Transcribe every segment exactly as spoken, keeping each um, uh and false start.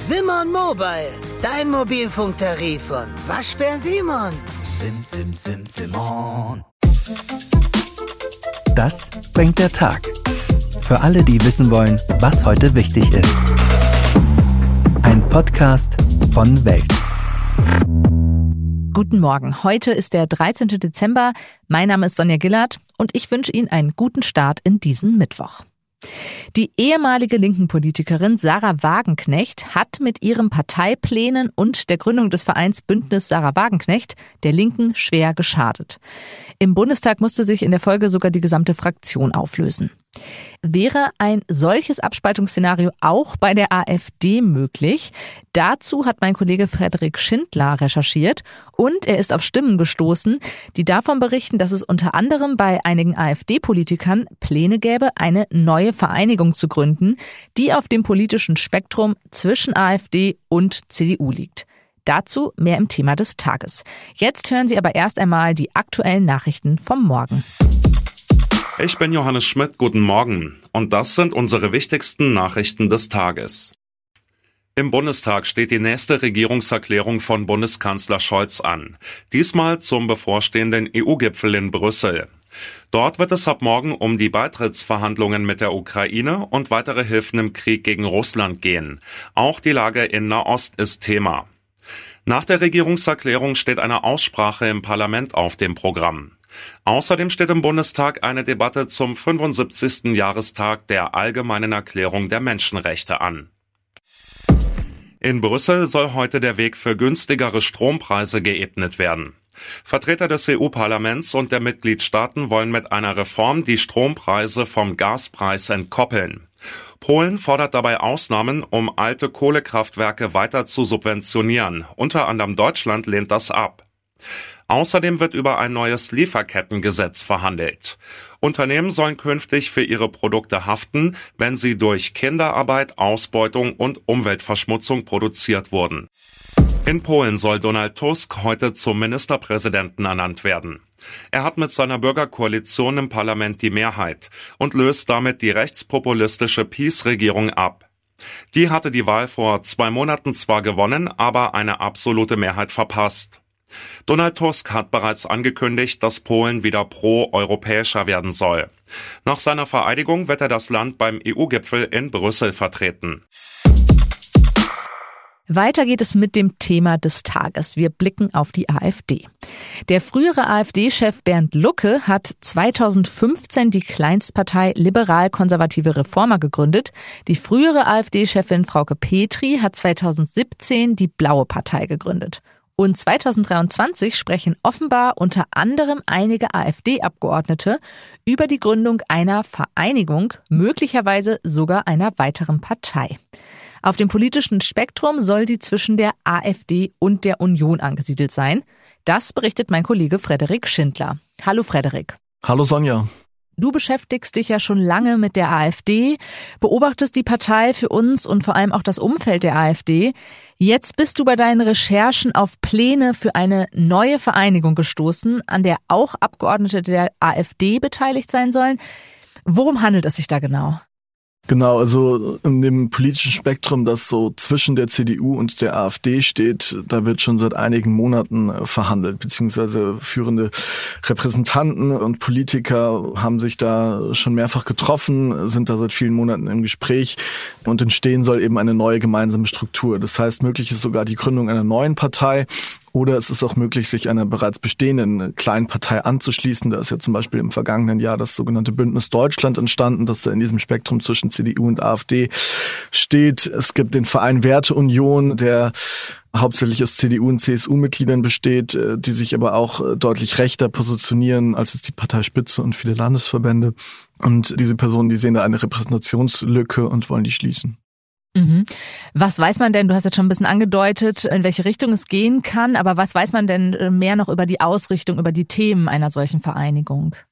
Simon Mobile, dein Mobilfunktarif von Waschbär Simon. Sim, sim, sim, Simon. Das bringt der Tag. Für alle, die wissen wollen, was heute wichtig ist. Ein Podcast von Welt. Guten Morgen. Heute ist der dreizehnten Dezember. Mein Name ist Sonja Gillard und ich wünsche Ihnen einen guten Start in diesen Mittwoch. Die ehemalige Linken-Politikerin Sahra Wagenknecht hat mit ihren Parteiplänen und der Gründung des Vereins Bündnis Sahra Wagenknecht der Linken schwer geschadet. Im Bundestag musste sich in der Folge sogar die gesamte Fraktion auflösen. Wäre ein solches Abspaltungsszenario auch bei der AfD möglich? Dazu hat mein Kollege Frederik Schindler recherchiert und er ist auf Stimmen gestoßen, die davon berichten, dass es unter anderem bei einigen AfD-Politikern Pläne gäbe, eine neue Vereinigung zu gründen, die auf dem politischen Spektrum zwischen AfD und C D U liegt. Dazu mehr im Thema des Tages. Jetzt hören Sie aber erst einmal die aktuellen Nachrichten vom Morgen. Ich bin Johannes Schmidt, guten Morgen. Und das sind unsere wichtigsten Nachrichten des Tages. Im Bundestag steht die nächste Regierungserklärung von Bundeskanzler Scholz an. Diesmal zum bevorstehenden E U-Gipfel in Brüssel. Dort wird es ab morgen um die Beitrittsverhandlungen mit der Ukraine und weitere Hilfen im Krieg gegen Russland gehen. Auch die Lage in Nahost ist Thema. Nach der Regierungserklärung steht eine Aussprache im Parlament auf dem Programm. Außerdem steht im Bundestag eine Debatte zum fünfundsiebzigsten Jahrestag der Allgemeinen Erklärung der Menschenrechte an. In Brüssel soll heute der Weg für günstigere Strompreise geebnet werden. Vertreter des E U-Parlaments und der Mitgliedstaaten wollen mit einer Reform die Strompreise vom Gaspreis entkoppeln. Polen fordert dabei Ausnahmen, um alte Kohlekraftwerke weiter zu subventionieren. Unter anderem Deutschland lehnt das ab. Außerdem wird über ein neues Lieferkettengesetz verhandelt. Unternehmen sollen künftig für ihre Produkte haften, wenn sie durch Kinderarbeit, Ausbeutung und Umweltverschmutzung produziert wurden. In Polen soll Donald Tusk heute zum Ministerpräsidenten ernannt werden. Er hat mit seiner Bürgerkoalition im Parlament die Mehrheit und löst damit die rechtspopulistische PiS-Regierung ab. Die hatte die Wahl vor zwei Monaten zwar gewonnen, aber eine absolute Mehrheit verpasst. Donald Tusk hat bereits angekündigt, dass Polen wieder pro-europäischer werden soll. Nach seiner Vereidigung wird er das Land beim E U-Gipfel in Brüssel vertreten. Weiter geht es mit dem Thema des Tages. Wir blicken auf die AfD. Der frühere AfD-Chef Bernd Lucke hat zweitausendfünfzehn die Kleinstpartei Liberal-Konservative Reformer gegründet. Die frühere AfD-Chefin Frauke Petry hat zweitausendsiebzehn die Blaue Partei gegründet. Und zweitausenddreiundzwanzig sprechen offenbar unter anderem einige AfD-Abgeordnete über die Gründung einer Vereinigung, möglicherweise sogar einer weiteren Partei. Auf dem politischen Spektrum soll sie zwischen der AfD und der Union angesiedelt sein. Das berichtet mein Kollege Frederik Schindler. Hallo Frederik. Hallo Sonja. Du beschäftigst dich ja schon lange mit der AfD, beobachtest die Partei für uns und vor allem auch das Umfeld der AfD. Jetzt bist du bei deinen Recherchen auf Pläne für eine neue Vereinigung gestoßen, an der auch Abgeordnete der AfD beteiligt sein sollen. Worum handelt es sich da genau? Genau, also in dem politischen Spektrum, das so zwischen der C D U und der AfD steht, da wird schon seit einigen Monaten verhandelt, beziehungsweise führende Repräsentanten und Politiker haben sich da schon mehrfach getroffen, sind da seit vielen Monaten im Gespräch und entstehen soll eben eine neue gemeinsame Struktur. Das heißt, möglich ist sogar die Gründung einer neuen Partei. Oder es ist auch möglich, sich einer bereits bestehenden kleinen Partei anzuschließen. Da ist ja zum Beispiel im vergangenen Jahr das sogenannte Bündnis Deutschland entstanden, das da in diesem Spektrum zwischen C D U und AfD steht. Es gibt den Verein Werteunion, der hauptsächlich aus C D U und C S U-Mitgliedern besteht, die sich aber auch deutlich rechter positionieren als jetzt die Parteispitze und viele Landesverbände. Und diese Personen, die sehen da eine Repräsentationslücke und wollen die schließen. Mhm. Was weiß man denn, du hast jetzt schon ein bisschen angedeutet, in welche Richtung es gehen kann, aber was weiß man denn mehr noch über die Ausrichtung, über die Themen einer solchen Vereinigung?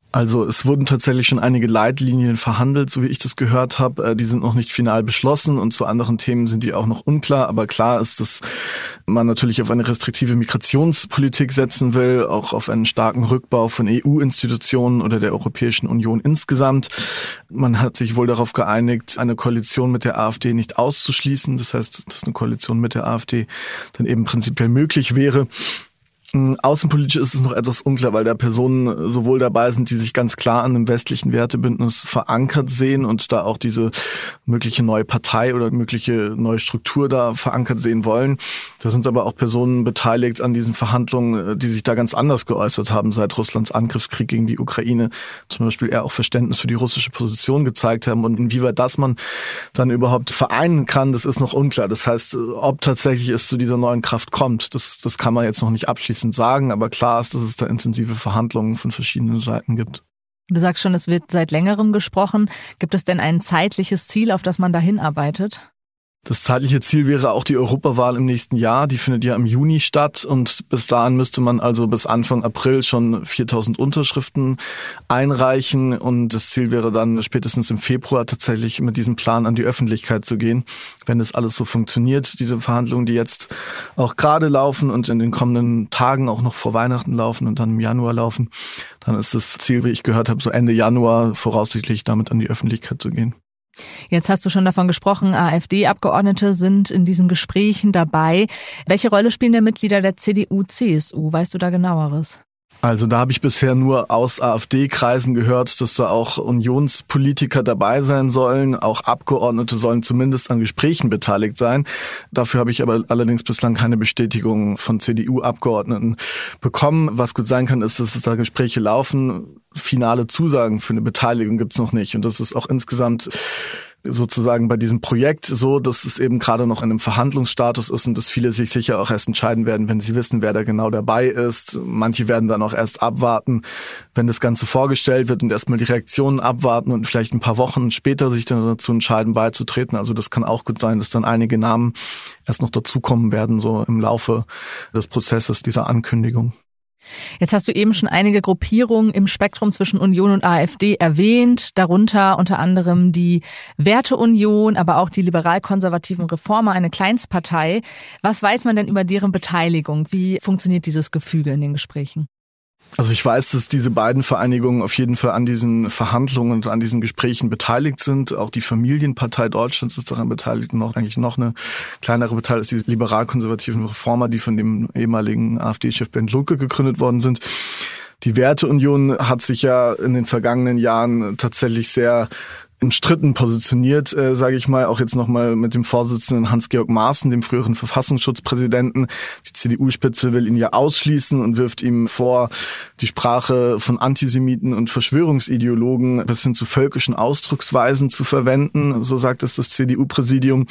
Also es wurden tatsächlich schon einige Leitlinien verhandelt, so wie ich das gehört habe. Die sind noch nicht final beschlossen und zu anderen Themen sind die auch noch unklar. Aber klar ist, dass man natürlich auf eine restriktive Migrationspolitik setzen will, auch auf einen starken Rückbau von E U-Institutionen oder der Europäischen Union insgesamt. Man hat sich wohl darauf geeinigt, eine Koalition mit der AfD nicht auszuschließen. Das heißt, dass eine Koalition mit der AfD dann eben prinzipiell möglich wäre. Außenpolitisch ist es noch etwas unklar, weil da Personen sowohl dabei sind, die sich ganz klar an einem westlichen Wertebündnis verankert sehen und da auch diese mögliche neue Partei oder mögliche neue Struktur da verankert sehen wollen. Da sind aber auch Personen beteiligt an diesen Verhandlungen, die sich da ganz anders geäußert haben seit Russlands Angriffskrieg gegen die Ukraine. Zum Beispiel eher auch Verständnis für die russische Position gezeigt haben. Und inwieweit das man dann überhaupt vereinen kann, das ist noch unklar. Das heißt, ob tatsächlich es zu dieser neuen Kraft kommt, das, das kann man jetzt noch nicht abschließen sagen, aber klar ist, dass es da intensive Verhandlungen von verschiedenen Seiten gibt. Du sagst schon, es wird seit längerem gesprochen. Gibt es denn ein zeitliches Ziel, auf das man da hinarbeitet? Das zeitliche Ziel wäre auch die Europawahl im nächsten Jahr. Die findet ja im Juni statt und bis dahin müsste man also bis Anfang April schon viertausend Unterschriften einreichen und das Ziel wäre dann spätestens im Februar tatsächlich mit diesem Plan an die Öffentlichkeit zu gehen, wenn das alles so funktioniert. Diese Verhandlungen, die jetzt auch gerade laufen und in den kommenden Tagen auch noch vor Weihnachten laufen und dann im Januar laufen, dann ist das Ziel, wie ich gehört habe, so Ende Januar voraussichtlich damit an die Öffentlichkeit zu gehen. Jetzt hast du schon davon gesprochen, AfD-Abgeordnete sind in diesen Gesprächen dabei. Welche Rolle spielen denn Mitglieder der C D U, C S U? Weißt du da genaueres? Also da habe ich bisher nur aus AfD-Kreisen gehört, dass da auch Unionspolitiker dabei sein sollen. Auch Abgeordnete sollen zumindest an Gesprächen beteiligt sein. Dafür habe ich aber allerdings bislang keine Bestätigung von C D U-Abgeordneten bekommen. Was gut sein kann, ist, dass es da Gespräche laufen. Finale Zusagen für eine Beteiligung gibt's noch nicht. Und das ist auch insgesamt sozusagen bei diesem Projekt so, dass es eben gerade noch in einem Verhandlungsstatus ist und dass viele sich sicher auch erst entscheiden werden, wenn sie wissen, wer da genau dabei ist. Manche werden dann auch erst abwarten, wenn das Ganze vorgestellt wird und erstmal die Reaktionen abwarten und vielleicht ein paar Wochen später sich dann dazu entscheiden, beizutreten. Also das kann auch gut sein, dass dann einige Namen erst noch dazukommen werden, so im Laufe des Prozesses dieser Ankündigung. Jetzt hast du eben schon einige Gruppierungen im Spektrum zwischen Union und AfD erwähnt, darunter unter anderem die Werteunion, aber auch die liberal-konservativen Reformer, eine Kleinstpartei. Was weiß man denn über deren Beteiligung? Wie funktioniert dieses Gefüge in den Gesprächen? Also ich weiß, dass diese beiden Vereinigungen auf jeden Fall an diesen Verhandlungen und an diesen Gesprächen beteiligt sind. Auch die Familienpartei Deutschlands ist daran beteiligt und auch eigentlich noch eine kleinere Partei ist die liberal-konservativen Reformer, die von dem ehemaligen AfD-Chef Bernd Lucke gegründet worden sind. Die Werteunion hat sich ja in den vergangenen Jahren tatsächlich sehr umstritten positioniert, äh, sage ich mal, auch jetzt nochmal mit dem Vorsitzenden Hans-Georg Maaßen, dem früheren Verfassungsschutzpräsidenten. Die C D U-Spitze will ihn ja ausschließen und wirft ihm vor, die Sprache von Antisemiten und Verschwörungsideologen bis hin zu völkischen Ausdrucksweisen zu verwenden, so sagt es das C D U-Präsidium.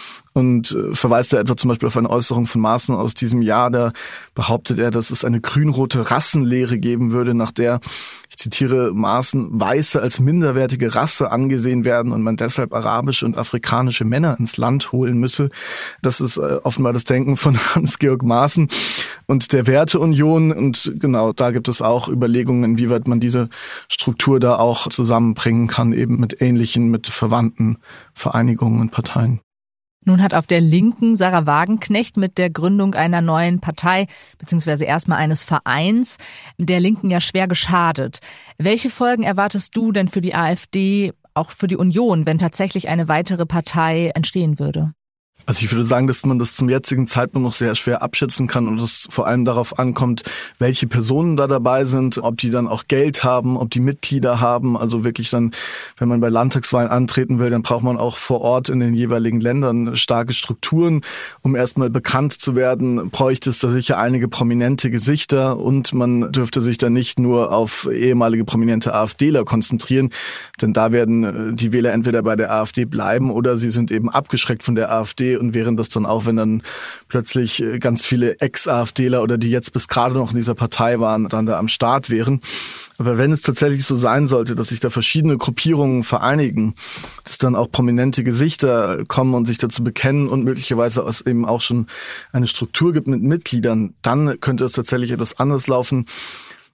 Und verweist er etwa zum Beispiel auf eine Äußerung von Maaßen aus diesem Jahr, da behauptet er, dass es eine grün-rote Rassenlehre geben würde, nach der, ich zitiere Maaßen, Weiße als minderwertige Rasse angesehen werden und man deshalb arabische und afrikanische Männer ins Land holen müsse. Das ist offenbar das Denken von Hans-Georg Maaßen und der Werteunion. Und genau, da gibt es auch Überlegungen, inwieweit man diese Struktur da auch zusammenbringen kann, eben mit ähnlichen, mit verwandten Vereinigungen und Parteien. Nun hat auf der Linken Sarah Wagenknecht mit der Gründung einer neuen Partei beziehungsweise erstmal eines Vereins der Linken ja schwer geschadet. Welche Folgen erwartest du denn für die AfD, auch für die Union, wenn tatsächlich eine weitere Partei entstehen würde? Also ich würde sagen, dass man das zum jetzigen Zeitpunkt noch sehr schwer abschätzen kann und es vor allem darauf ankommt, welche Personen da dabei sind, ob die dann auch Geld haben, ob die Mitglieder haben. Also wirklich dann, wenn man bei Landtagswahlen antreten will, dann braucht man auch vor Ort in den jeweiligen Ländern starke Strukturen. Um erstmal bekannt zu werden, bräuchte es da sicher einige prominente Gesichter und man dürfte sich dann nicht nur auf ehemalige prominente AfDler konzentrieren, denn da werden die Wähler entweder bei der AfD bleiben oder sie sind eben abgeschreckt von der AfD und wären das dann auch, wenn dann plötzlich ganz viele Ex-AfDler oder die jetzt bis gerade noch in dieser Partei waren, dann da am Start wären. Aber wenn es tatsächlich so sein sollte, dass sich da verschiedene Gruppierungen vereinigen, dass dann auch prominente Gesichter kommen und sich dazu bekennen und möglicherweise es eben auch schon eine Struktur gibt mit Mitgliedern, dann könnte es tatsächlich etwas anders laufen.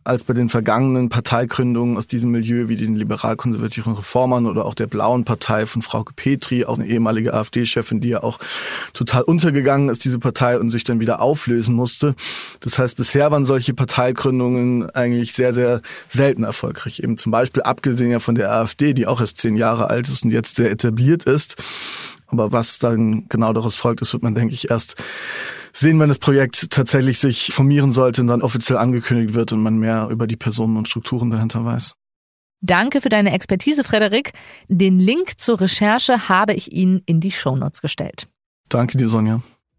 als bei den vergangenen Parteigründungen aus diesem Milieu wie den liberal-konservativen Reformern oder auch der Blauen Partei von Frauke Petry, auch eine ehemalige AfD-Chefin, die ja auch total untergegangen ist, diese Partei, und sich dann wieder auflösen musste. Das heißt, bisher waren solche Parteigründungen eigentlich sehr, sehr selten erfolgreich. Eben zum Beispiel abgesehen ja von der AfD, die auch erst zehn Jahre alt ist und jetzt sehr etabliert ist. Aber was dann genau daraus folgt, das wird man, denke ich, erst sehen, wenn das Projekt tatsächlich sich formieren sollte und dann offiziell angekündigt wird und man mehr über die Personen und Strukturen dahinter weiß. Danke für deine Expertise, Frederik. Den Link zur Recherche habe ich Ihnen in die Shownotes gestellt. Danke dir, Sonja.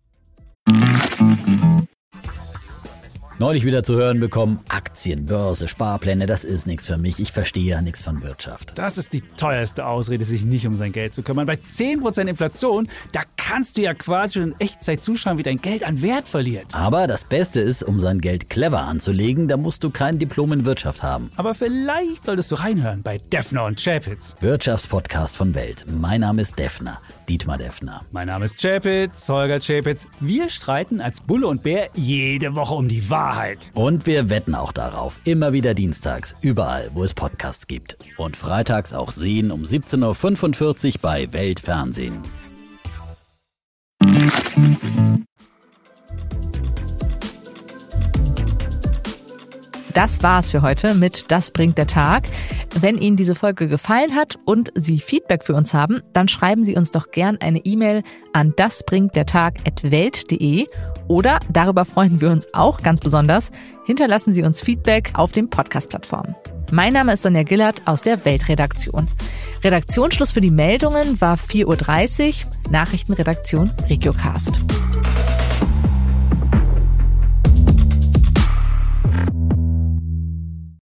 Neulich wieder zu hören bekommen, Aktien, Börse, Sparpläne, das ist nichts für mich. Ich verstehe ja nichts von Wirtschaft. Das ist die teuerste Ausrede, sich nicht um sein Geld zu kümmern. Bei zehn Prozent Inflation, da kannst du ja quasi schon in Echtzeit zuschauen, wie dein Geld an Wert verliert. Aber das Beste ist, um sein Geld clever anzulegen, da musst du kein Diplom in Wirtschaft haben. Aber vielleicht solltest du reinhören bei Defner und Chapitz. Wirtschaftspodcast von Welt. Mein Name ist Defner, Dietmar Defner. Mein Name ist Chapitz, Holger Chapitz. Wir streiten als Bulle und Bär jede Woche um die Wahrheit. Und wir wetten auch darauf. Immer wieder dienstags, überall, wo es Podcasts gibt. Und freitags auch sehen um siebzehn Uhr fünfundvierzig bei Welt Fernsehen. Das war's für heute mit Das bringt der Tag. Wenn Ihnen diese Folge gefallen hat und Sie Feedback für uns haben, dann schreiben Sie uns doch gern eine E-Mail an dasbringtdertag at welt punkt de oder, darüber freuen wir uns auch ganz besonders, hinterlassen Sie uns Feedback auf den Podcast-Plattformen. Mein Name ist Sonja Gillard aus der Weltredaktion. Redaktionsschluss für die Meldungen war vier Uhr dreißig, Nachrichtenredaktion Regiocast.